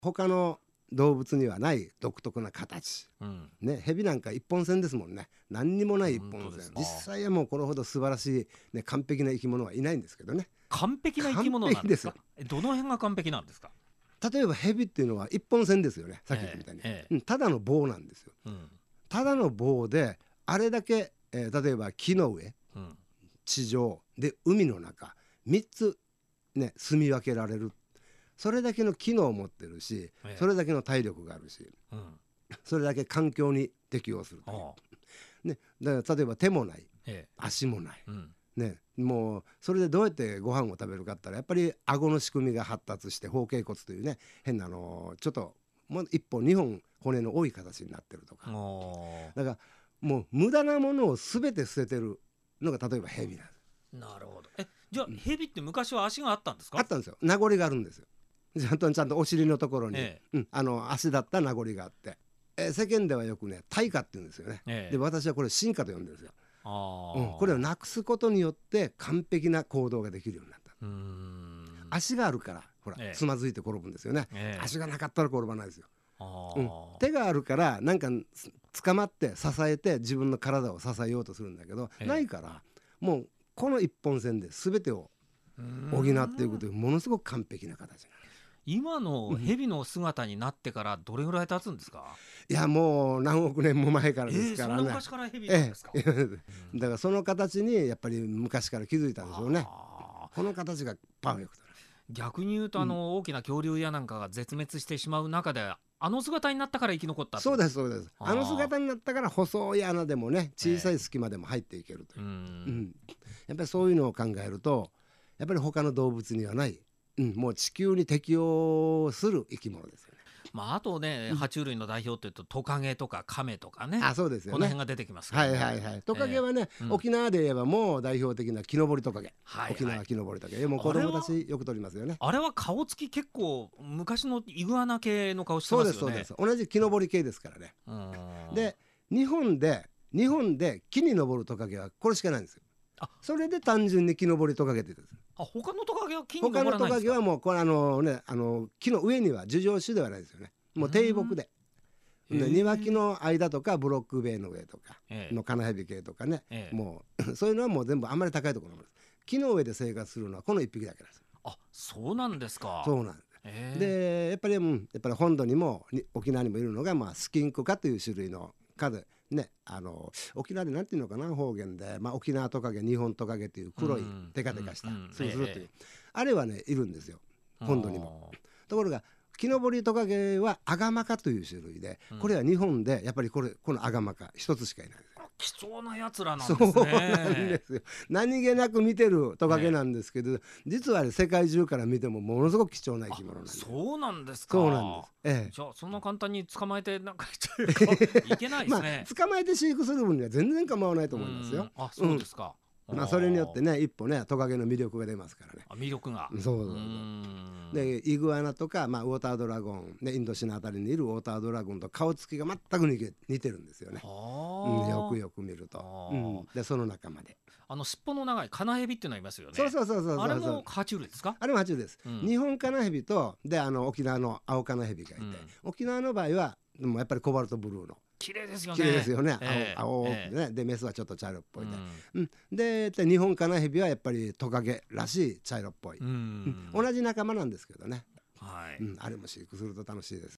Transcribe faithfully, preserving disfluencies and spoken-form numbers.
他の動物にはない独特な形、 うんね、蛇なんか一本線ですもんね。何にもない一本線。 本当ですか。 実際はもうこれほど素晴らしい、ね、完璧な生き物はいないんですけどね。 完璧な生き物なんですか。 完えどの辺が完璧なんですか。 例えば蛇っていうのは一本線ですよね。さっき言ったみたいに、 ええええうん、ただの棒なんですよ。 うんただの棒であれだけ、えー例えば木の上、 うん地上で海の中みっつ、ね、住み分けられる。それだけの機能を持ってるし、 ええそれだけの体力があるし、 うんそれだけ環境に適応するという、 ああね、だから例えば手もない、 ええ足もない、 うんね、もうそれでどうやってご飯を食べるかって言ったらやっぱり顎の仕組みが発達して包茎骨というね、変なあのちょっともう一本二本骨の多い形になってるとか、 あだからもう無駄なものを全て捨ててるのが例えば蛇なんです。 あなるほど。えじゃあ蛇って昔は足があったんですか。 あったんですよ。名残があるんですよ。ちゃんとちゃんとお尻のところに、 えうん、あの足だった名残があって、えー世間ではよくね退化って言うんですよね、 ええで私はこれ進化と呼んでるんですよ、 ああ、 うん、これをなくすことによって完璧な行動ができるようになった。 うーん足があるからほら、 ええつまずいて転ぶんですよね、 ええ足がなかったら転ばないですよ、 あうん、 あ手があるからなんかつ捕まって支えて自分の体を支えようとするんだけど、 ええないからもうこの一本線で全てをうー補んっていくというものすごく完璧な形になる。 今の蛇の姿になってからどれぐらい経つんですか。 いやもう何億年も前からええそんですからね、 な昔から蛇なんですか。 ええだからその形にやっぱり昔から気づいたでしょうね。 ああこの形がパーフェクトだ。 逆に言うと、あの大きな恐竜やなんかが絶滅してしまう中であの姿になったから生き残ったと。 そうですそうです。 あーあの姿になったから細い穴でもね小さい隙間でも入っていけるというう、 んうんやっぱりそういうのを考えるとやっぱり他の動物にはない、うん、もう地球に適応する生き物ですよね。 まあ、あとね、爬虫類の代表っていうとトカゲとかカメとかね、 あ、そうですよね。 この辺が出てきますけどはいも、 はいはい。トカゲはね、 うん沖縄で言えばもう代表的な木登りトカゲ、 はいはい沖縄木登りトカゲ、もう子供たちよく取りますよね。 あれは顔つき結構昔のイグアナ系の顔してそうますよね。 ですそうです。同じ木登り系ですからね。 うんで日本で日本で木に登るトカゲはこれしかないんですよ。 あそれで単純に木登りトカゲって言うんです。 あ他のトカゲは木に他のトカゲ登らないんですか。 はもうこれあのねあの木の上には樹上種ではないですよね。もう低木で。 へーで庭木の間とかブロック塀の上とかええのカナヘビ系とかね、 ええもうそういうのはもう全部あんまり高いところなんです。木の上で生活するのはこの一匹だけなんです。 あそうなんですか。 そうなんです。 へーでやっぱり、うん、やっぱり本土にもに沖縄にもいるのが、まあ、スキンク科という種類の科で、ね、あの沖縄でなんていうのかな方言で、まあ、沖縄トカゲ日本トカゲという黒いうんテカテカしたうんスルスルという、 ええあれはねいるんですよ本土にも。 あところが木登りトカゲはアガマ科という種類で、 うんこれは日本でやっぱりこれこのアガマ科一つしかいないんですよ。 ー貴重なやつらなんそですね。 うなんですよ。何気なく見てるトカゲなんですけど、実はあれ世界中から見てもものすごく貴重な生き物なんです。 そうなんですか。 そうなんです。ええじゃあそんな簡単に捕まえてなんかいけないでますね。 あ捕まえて飼育する分には全然構わないと思いますよ。 うんあそうですか。 まあそれによってね一歩ねトカゲの魅力が出ますからね。 あ魅力が。 そうそうそううーんでイグアナとか、まあ、ウォータードラゴン、ね、インドシナあたりにいるウォータードラゴンと顔つきが全く似て似てるんですよね、うん、よくよよく見ると、 あーうん、でその仲間で、 あの尻尾の長いカナヘビっていうのいますよね。 そうそうそうそうそうあれそうも爬虫類ですか。 あれも爬虫類です、 うん日本カナヘビとであの沖縄の青カナヘビがいて、 うん沖縄の場合はでもやっぱりコバルトブルーの綺麗ですよね。 綺麗ですよね、 ええ青青くええてね、でメスはちょっと茶色っぽいで、 うんうん、でで日本カナヘビはやっぱりトカゲらしい茶色っぽい、 うんうん同じ仲間なんですけどね、 はい。 うん、あれも飼育すると楽しいです。